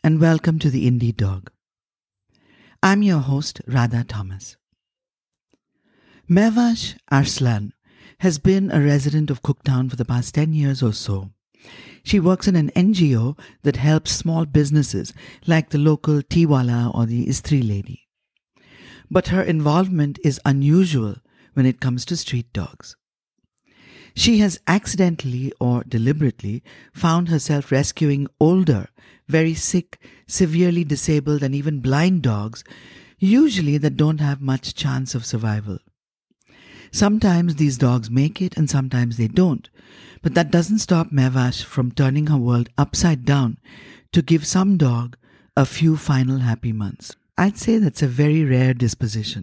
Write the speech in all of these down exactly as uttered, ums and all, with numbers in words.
and welcome to the Indie Dog. I'm your host, Radha Thomas. Mehvash Arslan has been a resident of Cooktown for the past ten years or so. She works in an N G O that helps small businesses like the local Teawala or the Istri lady. But her involvement is unusual when it comes to street dogs. She has accidentally or deliberately found herself rescuing older, very sick, severely disabled and even blind dogs, usually that don't have much chance of survival. Sometimes these dogs make it and sometimes they don't, but that doesn't stop Mehvash from turning her world upside down to give some dog a few final happy months. I'd say that's a very rare disposition.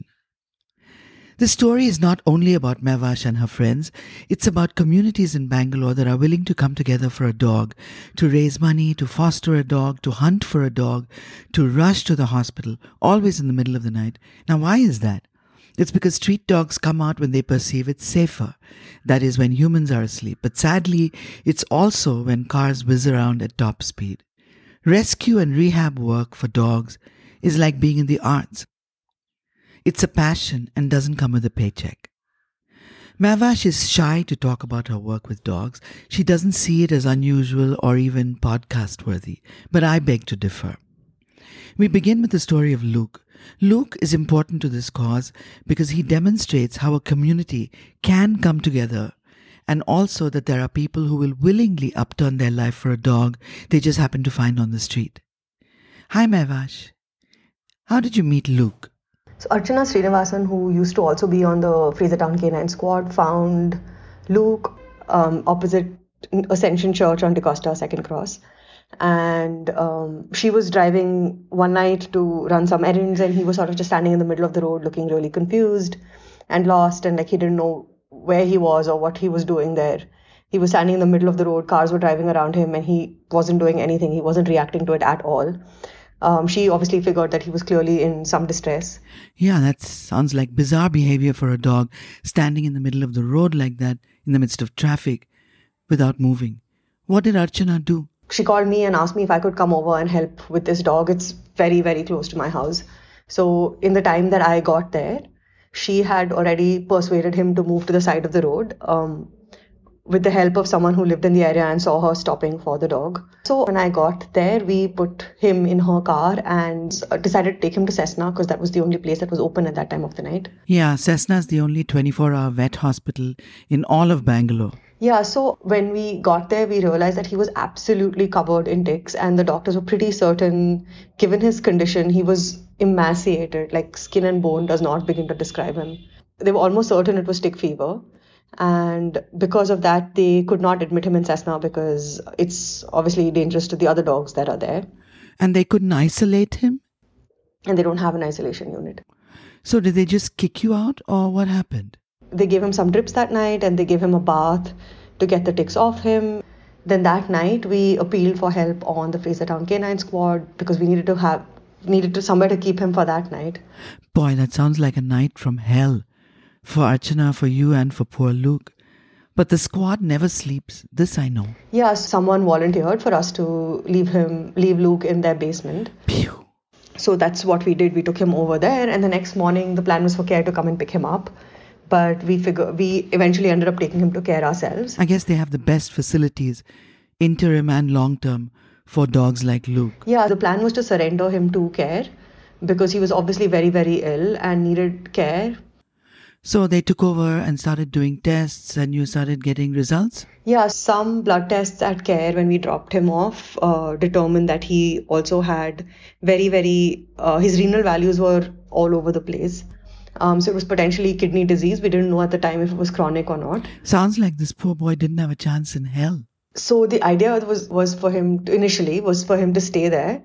The story is not only about Mehvash and her friends, it's about communities in Bangalore that are willing to come together for a dog, to raise money, to foster a dog, to hunt for a dog, to rush to the hospital, always in the middle of the night. Now, why is that? It's because street dogs come out when they perceive it's safer. That is, when humans are asleep. But sadly, it's also when cars whiz around at top speed. Rescue and rehab work for dogs is like being in the arts. It's a passion and doesn't come with a paycheck. Mehvash is shy to talk about her work with dogs. She doesn't see it as unusual or even podcast-worthy, but I beg to differ. We begin with the story of Luke. Luke is important to this cause because he demonstrates how a community can come together, and also that there are people who will willingly upturn their life for a dog they just happen to find on the street. Hi Mehvash. How did you meet Luke? So Archana Srinivasan, who used to also be on the Frasertown Canine Squad, found Luke um, opposite Ascension Church on DeCosta Second Cross. And um, she was driving one night to run some errands, and he was sort of just standing in the middle of the road looking really confused and lost, and like he didn't know where he was or what he was doing there. He was standing in the middle of the road, cars were driving around him, and he wasn't doing anything. He wasn't reacting to it at all. Um, she obviously figured that he was clearly in some distress. Yeah, that sounds like bizarre behavior for a dog, standing in the middle of the road like that, in the midst of traffic, without moving. What did Archana do? She called me and asked me if I could come over and help with this dog. It's very, very close to my house. So in the time that I got there, she had already persuaded him to move to the side of the road, um, with the help of someone who lived in the area and saw her stopping for the dog. So when I got there, we put him in her car and decided to take him to Cessna because that was the only place that was open at that time of the night. Yeah, Cessna is the only twenty-four hour vet hospital in all of Bangalore. Yeah, so when we got there, we realized that he was absolutely covered in ticks, and the doctors were pretty certain, given his condition, he was emaciated, like skin and bone does not begin to describe him. They were almost certain it was tick fever. And because of that, they could not admit him in Cessna because it's obviously dangerous to the other dogs that are there. And they couldn't isolate him? And they don't have an isolation unit. So did they just kick you out, or what happened? They gave him some drips that night and they gave him a bath to get the ticks off him. Then that night, we appealed for help on the Frasertown Canine Squad because we needed to have needed to somewhere to keep him for that night. Boy, that sounds like a night from hell. For Archana, for you, and for poor Luke. But the squad never sleeps. This I know. Yeah, someone volunteered for us to leave him, leave Luke in their basement. Pew. So that's what we did. We took him over there, and the next morning the plan was for Care to come and pick him up. But we figure we eventually ended up taking him to Care ourselves. I guess they have the best facilities, interim and long term, for dogs like Luke. Yeah, the plan was to surrender him to Care because he was obviously very, very ill and needed care. So they took over and started doing tests, and you started getting results? Yeah, some blood tests at Care when we dropped him off uh, determined that he also had very, very, uh, his renal values were all over the place. Um, so it was potentially kidney disease. We didn't know at the time if it was chronic or not. Sounds like this poor boy didn't have a chance in hell. So the idea was, was for him, to, initially, was for him to stay there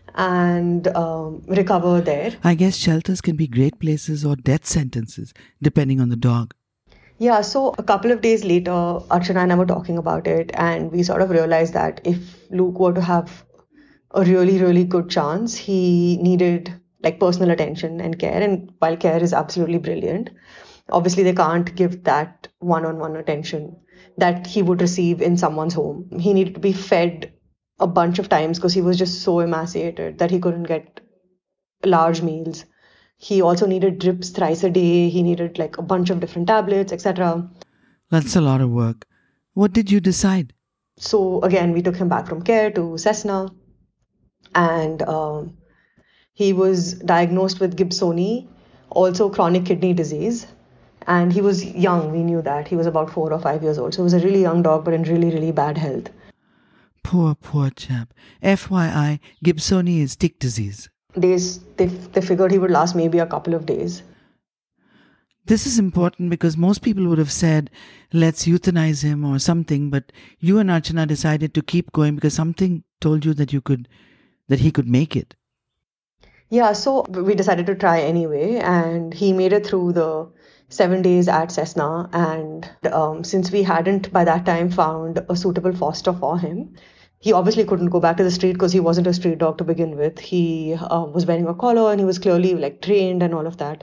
and um, recover there. I guess shelters can be great places or death sentences, depending on the dog. Yeah, so a couple of days later, Archana and I were talking about it, and we sort of realized that if Luke were to have a really, really good chance, he needed like personal attention and care. And while Care is absolutely brilliant, obviously they can't give that one-on-one attention that he would receive in someone's home. He needed to be fed a bunch of times because he was just so emaciated that he couldn't get large meals. He also needed drips thrice a day. He needed like a bunch of different tablets, et cetera. That's a lot of work. What did you decide? So again, we took him back from care to Cessna, and um, he was diagnosed with Gibsoni, also chronic kidney disease. And he was young, we knew that. He was about four or five years old. So he was a really young dog, but in really, really bad health. Poor, poor chap. F Y I, Gibsoni is tick disease. They, they, they figured he would last maybe a couple of days. This is important because most people would have said, let's euthanize him or something. But you and Archana decided to keep going because something told you that you could, that he could make it. Yeah, so we decided to try anyway. And he made it through the seven days at Cessna. And um, since we hadn't by that time found a suitable foster for him, he obviously couldn't go back to the street because he wasn't a street dog to begin with. He uh, was wearing a collar and he was clearly like trained and all of that.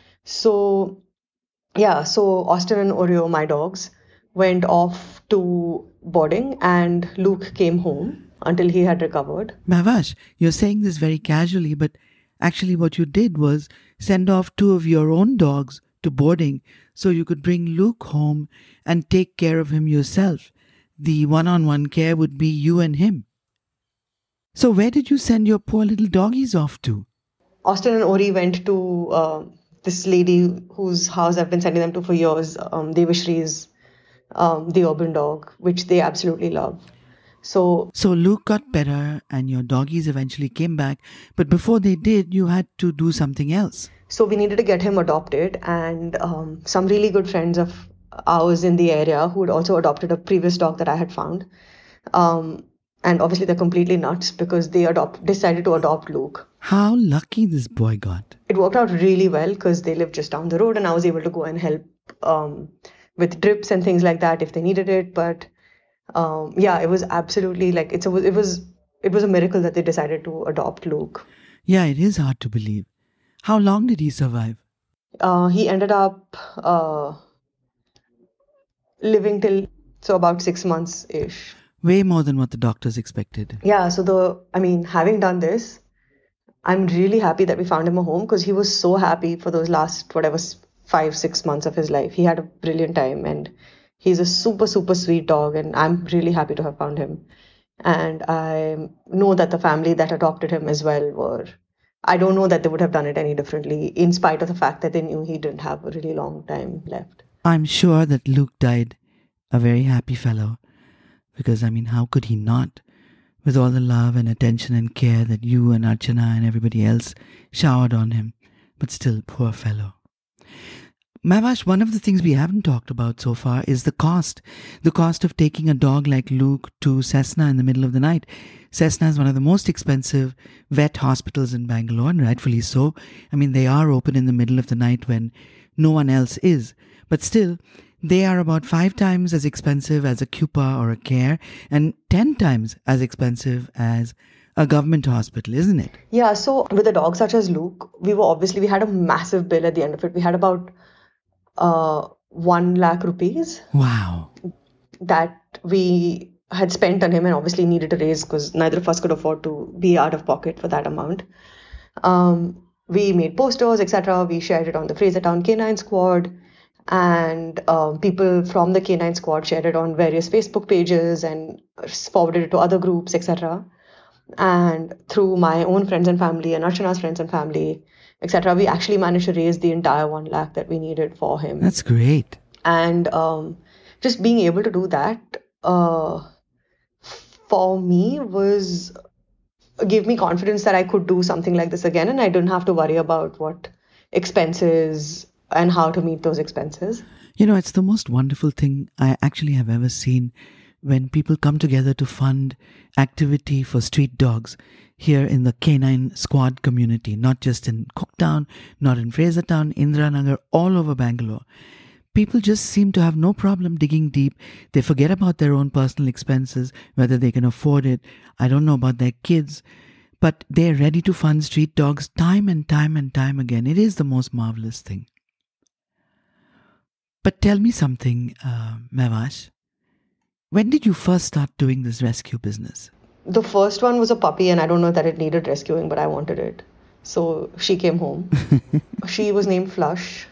So yeah, so Austin and Oreo, my dogs, went off to boarding and Luke came home until he had recovered. Mahvash, you're saying this very casually, but actually what you did was send off two of your own dogs to boarding so you could bring Luke home and take care of him yourself. The one-on-one care would be you and him. So where did you send your poor little doggies off to? Austin and Ori went to uh, this lady whose house I've been sending them to for years, um, Devashree's um, The Urban Dog, which they absolutely love. So, so Luke got better and your doggies eventually came back. But before they did, you had to do something else. So we needed to get him adopted, and um, some really good friends of ours in the area who had also adopted a previous dog that I had found. Um, and obviously they're completely nuts because they adopt decided to adopt Luke. How lucky this boy got. It worked out really well because they lived just down the road and I was able to go and help um, with drips and things like that if they needed it. But um, yeah, it was absolutely like, it's a, it was it was a miracle that they decided to adopt Luke. Yeah, it is hard to believe. How long did he survive? Uh, he ended up uh, living till, so about six months-ish. Way more than what the doctors expected. Yeah, so the, I mean, having done this, I'm really happy that we found him a home because he was so happy for those last, whatever, five, six months of his life. He had a brilliant time and he's a super, super sweet dog and I'm really happy to have found him. And I know that the family that adopted him as well were, I don't know that they would have done it any differently in spite of the fact that they knew he didn't have a really long time left. I'm sure that Luke died a very happy fellow because, I mean, how could he not? With all the love and attention and care that you and Archana and everybody else showered on him. But still, poor fellow. Mahvash, one of the things we haven't talked about so far is the cost. The cost of taking a dog like Luke to Cessna in the middle of the night. Cessna is one of the most expensive vet hospitals in Bangalore, and rightfully so. I mean, they are open in the middle of the night when no one else is. But still, they are about five times as expensive as a Cupa or a Care, and ten times as expensive as a government hospital, isn't it? Yeah, so with a dog such as Luke, we were obviously, we had a massive bill at the end of it. We had about uh, one lakh rupees. Wow. That we had spent on him and obviously needed to raise because neither of us could afford to be out of pocket for that amount. Um, we made posters, et cetera. We shared it on the Frasertown Canine Squad. And um, people from the Canine Squad shared it on various Facebook pages and forwarded it to other groups, et cetera. And through my own friends and family and Archana's friends and family, et cetera, we actually managed to raise the entire one lakh that we needed for him. That's great. And um, just being able to do that uh, for me was gave me confidence that I could do something like this again, and I didn't have to worry about what expenses and how to meet those expenses. You know, it's the most wonderful thing I actually have ever seen when people come together to fund activity for street dogs here in the Canine Squad community, not just in Cooktown, not in Frasertown, Indiranagar, all over Bangalore. People just seem to have no problem digging deep. They forget about their own personal expenses, whether they can afford it. I don't know about their kids, but they're ready to fund street dogs time and time and time again. It is the most marvelous thing. But tell me something, uh, Mahvash. When did you first start doing this rescue business? the first one was a puppy, and I don't know that it needed rescuing, but I wanted it. So she came home. She was named Flush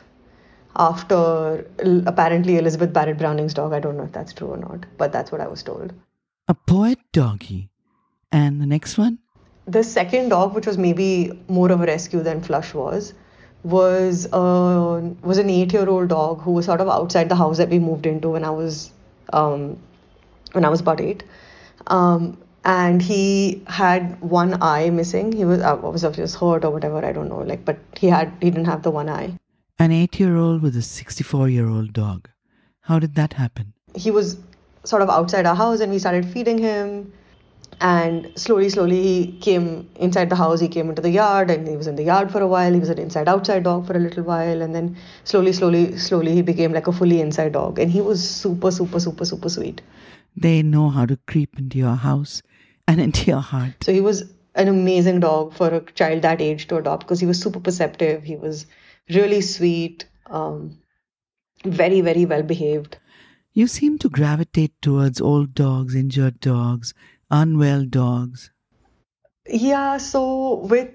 after l- apparently Elizabeth Barrett Browning's dog. I don't know if that's true or not, but that's what I was told. A poet doggy. And the next one? The second dog, which was maybe more of a rescue than Flush was, was uh, was an eight-year-old dog who was sort of outside the house that we moved into when I was um, when I was about eight. Um, and he had one eye missing. He was uh, was just hurt or whatever. I don't know. Like, but he had he didn't have the one eye. An eight-year-old with a sixty-four-year-old dog. How did that happen? He was sort of outside our house, and we started feeding him. And slowly, slowly, he came inside the house. He came into the yard, and he was in the yard for a while. He was an inside-outside dog for a little while, and then slowly, slowly, slowly, he became like a fully inside dog. And he was super, super, super, super sweet. They know how to creep into your house and into your heart. So he was an amazing dog for a child that age to adopt, because he was super perceptive. He was really sweet, um, very, very well behaved. You seem to gravitate towards old dogs, injured dogs, unwell dogs. Yeah, so with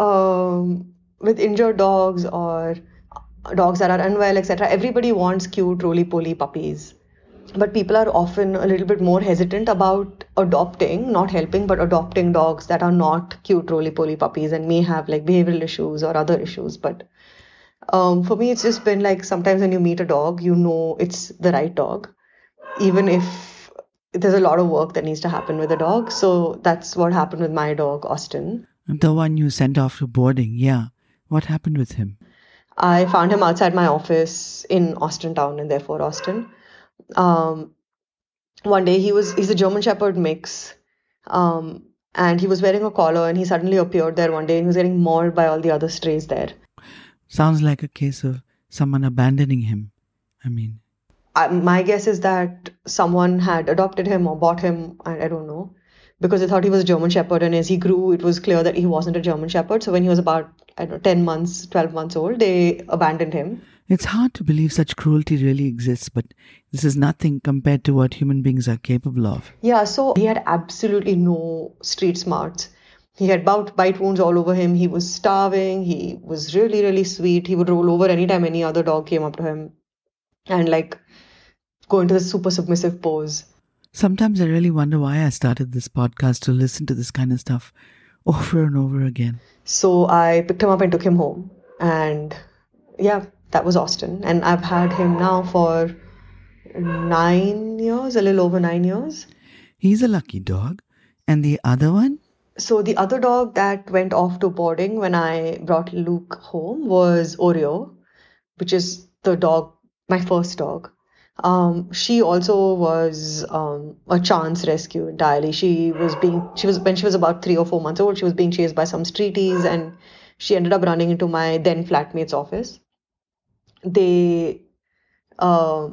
um, with injured dogs or dogs that are unwell, et cetera, everybody wants cute, roly-poly puppies. But people are often a little bit more hesitant about adopting, not helping, but adopting dogs that are not cute, roly-poly puppies and may have like behavioral issues or other issues. But um, for me, it's just been like sometimes when you meet a dog, you know it's the right dog, even if there's a lot of work that needs to happen with the dog. So that's what happened with my dog, Austin. The one you sent off to boarding, yeah. What happened with him? I found him outside my office in Austin town, and therefore Austin. Um, one day he was, he's a German Shepherd mix. Um, and he was wearing a collar, and he suddenly appeared there one day, and he was getting mauled by all the other strays there. Sounds like a case of someone abandoning him. I mean... I, my guess is that someone had adopted him or bought him, I, I don't know, because they thought he was a German Shepherd, and as he grew, it was clear that he wasn't a German Shepherd. So when he was about, I don't know, ten months, twelve months old, they abandoned him. It's hard to believe such cruelty really exists, but this is nothing compared to what human beings are capable of. Yeah, so he had absolutely no street smarts. He had bout, bite wounds all over him. He was starving. He was really, really sweet. He would roll over anytime any other dog came up to him and like go into the super submissive pose. Sometimes I really wonder why I started this podcast, to listen to this kind of stuff over and over again. So I picked him up and took him home. And yeah, that was Austin. And I've had him now for nine years, a little over nine years. He's a lucky dog. And the other one? So the other dog that went off to boarding when I brought Luke home was Oreo, which is the dog, my first dog. Um, she also was um, a chance rescue entirely. She was being, she was when she was about three or four months old, she was being chased by some streeties, and she ended up running into my then flatmate's office. They uh,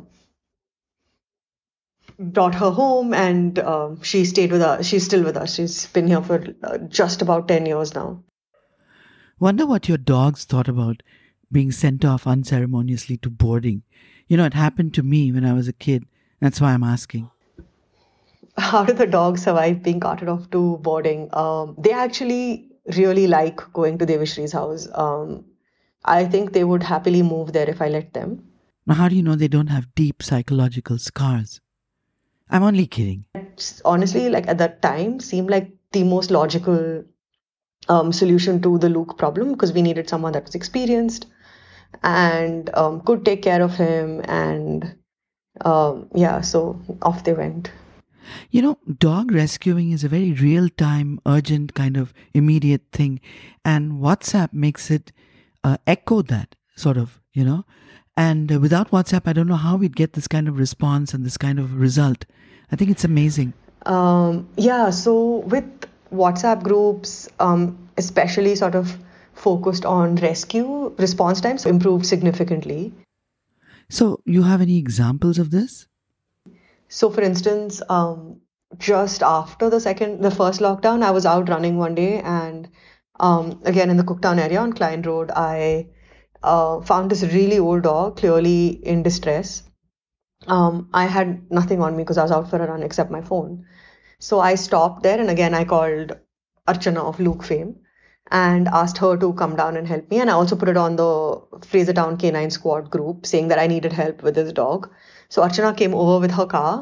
brought her home, and um, she stayed with us. She's still with us. She's been here for uh, just about ten years now. Wonder what your dogs thought about being sent off unceremoniously to boarding. You know, it happened to me when I was a kid. That's why I'm asking. How did the dogs survive being carted off to boarding? Um, they actually really like going to Devashree's house. Um, I think they would happily move there if I let them. Now, how do you know they don't have deep psychological scars? I'm only kidding. It's honestly, like at that time, seemed like the most logical um, solution to the Luke problem, because we needed someone that was experienced and um, could take care of him. And um, yeah, so off they went. You know, dog rescuing is a very real-time, urgent, kind of immediate thing. And WhatsApp makes it uh, echo that, sort of, you know. And uh, without WhatsApp, I don't know how we'd get this kind of response and this kind of result. I think it's amazing. Um, yeah, so with WhatsApp groups, um, especially sort of focused on rescue, response times improved significantly. So you have any examples of this? So for instance, um, just after the second, the first lockdown, I was out running one day, and um, again in the Cooktown area on Klein Road, I uh, found this really old dog, clearly in distress. Um, I had nothing on me because I was out for a run except my phone. So I stopped there, and again I called Archana of Luke fame and asked her to come down and help me. And I also put it on the Frasertown Canine Squad group saying that I needed help with this dog. So Archana came over with her car,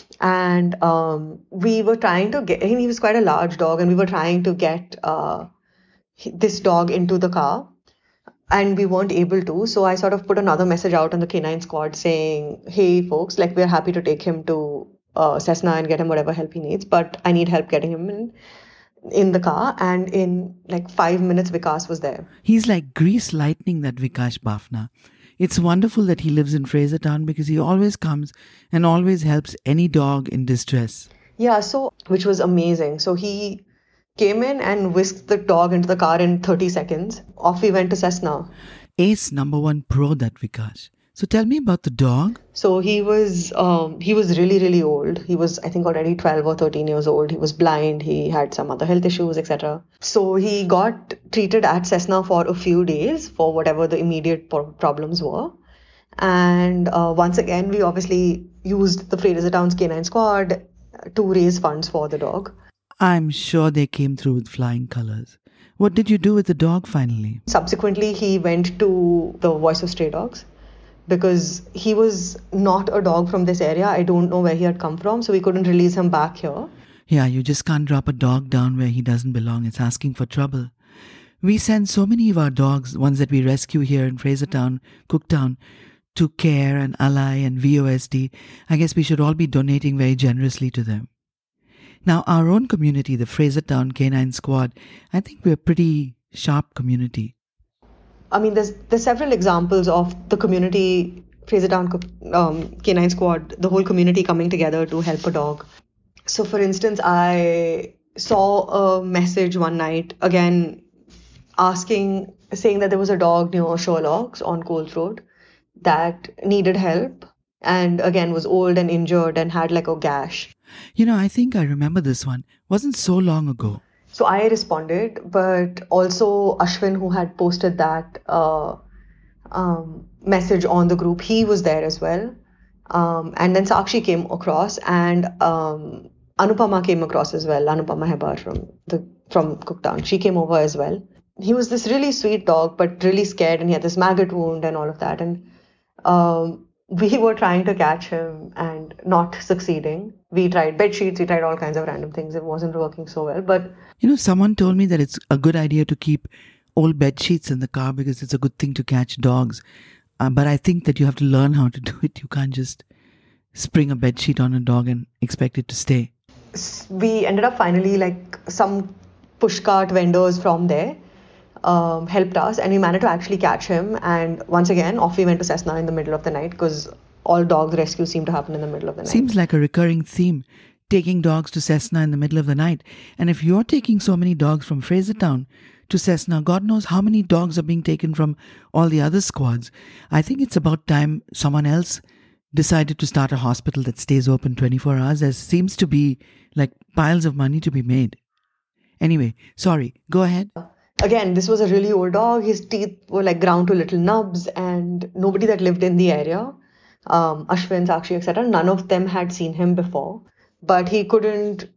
and um, we were trying to get, he was quite a large dog, and we were trying to get uh, this dog into the car, and we weren't able to. So I sort of put another message out on the Canine Squad saying, hey folks, like, we're happy to take him to uh, Cessna and get him whatever help he needs, but I need help getting him in in the car. And in like five minutes, Vikas was there. He's like grease lightning, that Vikash Bafna. It's wonderful that he lives in Frasertown because he always comes and always helps any dog in distress. Yeah, so, which was amazing. So he came in and whisked the dog into the car in thirty seconds. Off we went to Cessna. Ace number one pro, that Vikash. So tell me about the dog. So he was um, he was really, really old. He was, I think, already twelve or thirteen years old. He was blind. He had some other health issues, et cetera. So he got treated at Cessna for a few days for whatever the immediate pro- problems were. And uh, once again, we obviously used the Frasertown's Canine Squad to raise funds for the dog. I'm sure they came through with flying colors. What did you do with the dog finally? Subsequently, he went to the Voice of Stray Dogs, because he was not a dog from this area. I don't know where he had come from, so we couldn't release him back here. Yeah, you just can't drop a dog down where he doesn't belong. It's asking for trouble. We send so many of our dogs, ones that we rescue here in Frasertown, Cooktown, to CARE and Ally and V O S D. I guess we should all be donating very generously to them. Now, our own community, the Frasertown Canine Squad, I think we're a pretty sharp community. I mean, there's there's several examples of the community, Frasertown um, Canine Squad, the whole community coming together to help a dog. So, for instance, I saw a message one night, again, asking, saying that there was a dog near Sherlock's on Coles Road that needed help, and again was old and injured and had like a gash. You know, I think I remember this one. Wasn't so long ago. So I responded, but also Ashwin, who had posted that uh, um, message on the group, he was there as well. Um, and then Sakshi came across, and um, Anupama came across as well. Anupama Hebar from the from Cooktown. She came over as well. He was this really sweet dog, but really scared, and he had this maggot wound and all of that. And um, we were trying to catch him and not succeeding. We tried bed sheets, we tried all kinds of random things. It wasn't working so well. But you know, someone told me that it's a good idea to keep old bed sheets in the car because it's a good thing to catch dogs. Uh, but I think that you have to learn how to do it. You can't just spring a bed sheet on a dog and expect it to stay. We ended up finally, like, some pushcart vendors from there um, helped us, and we managed to actually catch him. And once again, off we went to Cessna in the middle of the night, because all dog rescues seem to happen in the middle of the night. Seems like a recurring theme, taking dogs to Cessna in the middle of the night. And if you're taking so many dogs from Frasertown to Cessna, God knows how many dogs are being taken from all the other squads. I think it's about time someone else decided to start a hospital that stays open twenty-four hours. There seems to be like piles of money to be made. Anyway, sorry, go ahead. Again, this was a really old dog. His teeth were like ground to little nubs, and nobody that lived in the area, um, Ashwin, Sakshi, et cetera, none of them had seen him before. But he couldn't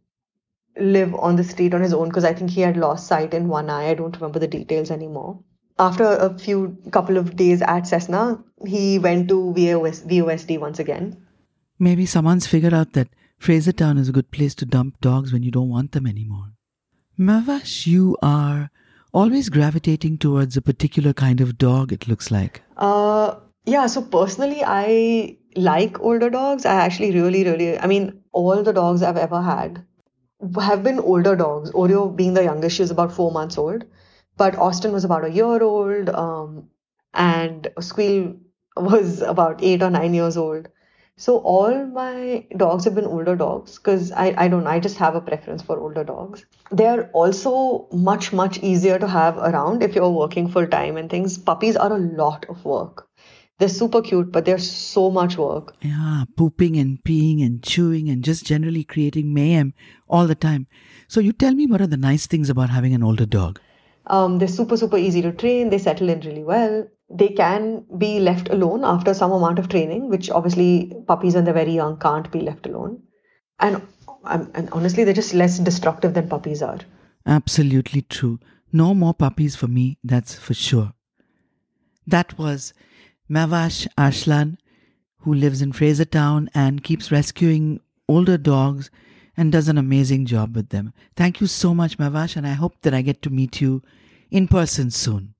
live on the street on his own because I think he had lost sight in one eye. I don't remember the details anymore. After a few couple of days at Cessna, he went to V O S D once again. Maybe someone's figured out that Frasertown is a good place to dump dogs when you don't want them anymore. Mahvash, you are always gravitating towards a particular kind of dog, it looks like. Uh, yeah, so personally, I like older dogs. I actually really, really, I mean, all the dogs I've ever had have been older dogs. Oreo being the youngest, she was about four months old. But Austin was about a year old, um, and Squeal was about eight or nine years old. So all my dogs have been older dogs because I, I don't know, I just have a preference for older dogs. They're also much, much easier to have around if you're working full time and things. Puppies are a lot of work. They're super cute, but they're so much work. Yeah, pooping and peeing and chewing and just generally creating mayhem all the time. So you tell me, what are the nice things about having an older dog? Um, they're super, super easy to train. They settle in really well. They can be left alone after some amount of training, which obviously puppies when they're very young can't be left alone. And um, and honestly, they're just less destructive than puppies are. Absolutely true. No more puppies for me, that's for sure. That was Mahvash Arslan, who lives in Frasertown and keeps rescuing older dogs and does an amazing job with them. Thank you so much, Mahvash, and I hope that I get to meet you in person soon.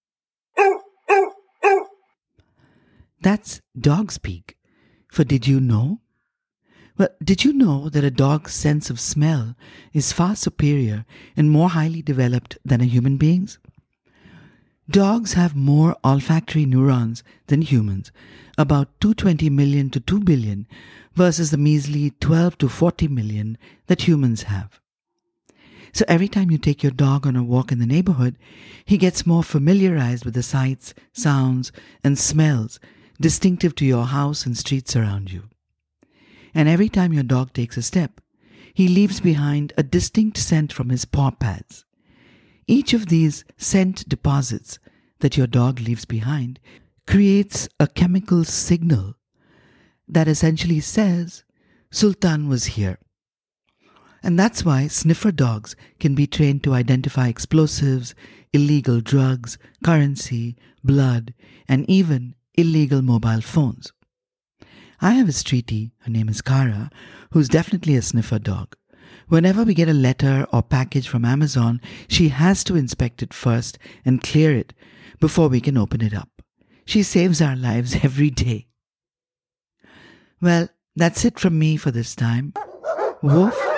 That's dog speak. For did you know? Well, did you know that a dog's sense of smell is far superior and more highly developed than a human being's? Dogs have more olfactory neurons than humans, about two hundred twenty million to two billion, versus the measly twelve to forty million that humans have. So every time you take your dog on a walk in the neighborhood, he gets more familiarized with the sights, sounds, and smells distinctive to your house and streets around you. And every time your dog takes a step, he leaves behind a distinct scent from his paw pads. Each of these scent deposits that your dog leaves behind creates a chemical signal that essentially says, Sultan was here. And that's why sniffer dogs can be trained to identify explosives, illegal drugs, currency, blood, and even illegal mobile phones. I have a streetie, her name is Kara, who's definitely a sniffer dog. Whenever we get a letter or package from Amazon, she has to inspect it first and clear it before we can open it up. She saves our lives every day. Well, that's it from me for this time. Woof.